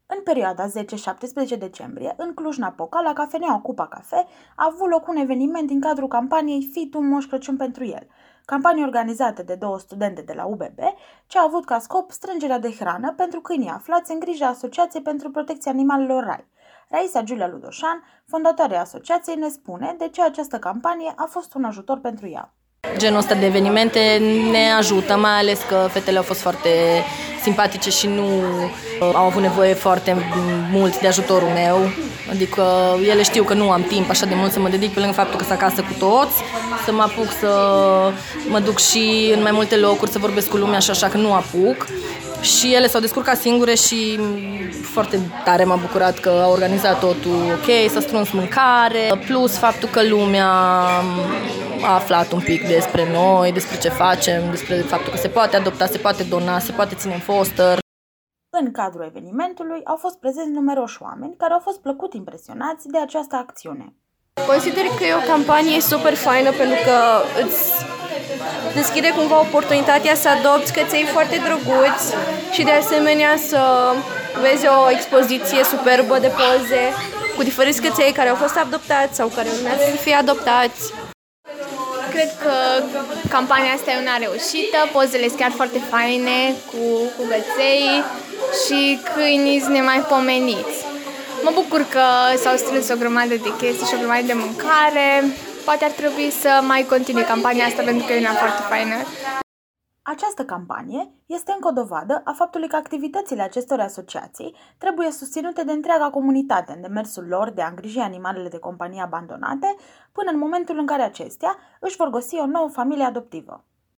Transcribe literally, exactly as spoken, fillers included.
În perioada zece șaptesprezece decembrie, în Cluj-Napoca, la cafeneaua Cupa Cafe, a avut loc un eveniment din cadrul campaniei Fii tu Moș Crăciun pentru el, campanie organizată de două studente de la U B B, ce a avut ca scop strângerea de hrană pentru câinii aflați în grija Asociației pentru Protecția Animalelor Rai. Raisa Giulia Ludoșan, fondatoarea asociației, ne spune de ce această campanie a fost un ajutor pentru ea. Genul ăsta de evenimente ne ajută, mai ales că fetele au fost foarte simpatice și nu au avut nevoie foarte mult de ajutorul meu. Adică ele știu că nu am timp așa de mult să mă dedic, pe lângă faptul că sunt acasă cu toți, să mă apuc să mă duc și în mai multe locuri, să vorbesc cu lumea și așa că nu apuc. Și ele s-au descurcat singure și foarte tare m-a bucurat că a organizat totul ok, s-a strâns mâncare, plus faptul că lumea a aflat un pic despre noi, despre ce facem, despre faptul că se poate adopta, se poate dona, se poate ține în foster. În cadrul evenimentului au fost prezenți numeroși oameni care au fost plăcut impresionați de această acțiune. Consider că e o campanie super faină pentru că îți deschide cumva oportunitatea să adopți căței foarte drăguți și de asemenea să vezi o expoziție superbă de poze cu diferiți căței care au fost adoptați sau care urmează să fie adoptați. Cred că campania asta e una reușită, pozele sunt chiar foarte faine cu, cu căței și câinii nemaipomeniți. Mă bucur că s-au strâns o grămadă de chestii și o grămadă de mâncare. Poate ar trebui să mai continue campania asta pentru că e una foarte faină. Această campanie este încă o dovadă a faptului că activitățile acestor asociații trebuie susținute de întreaga comunitate în demersul lor de a îngriji animalele de companie abandonate până în momentul în care acestea își vor găsi o nouă familie adoptivă.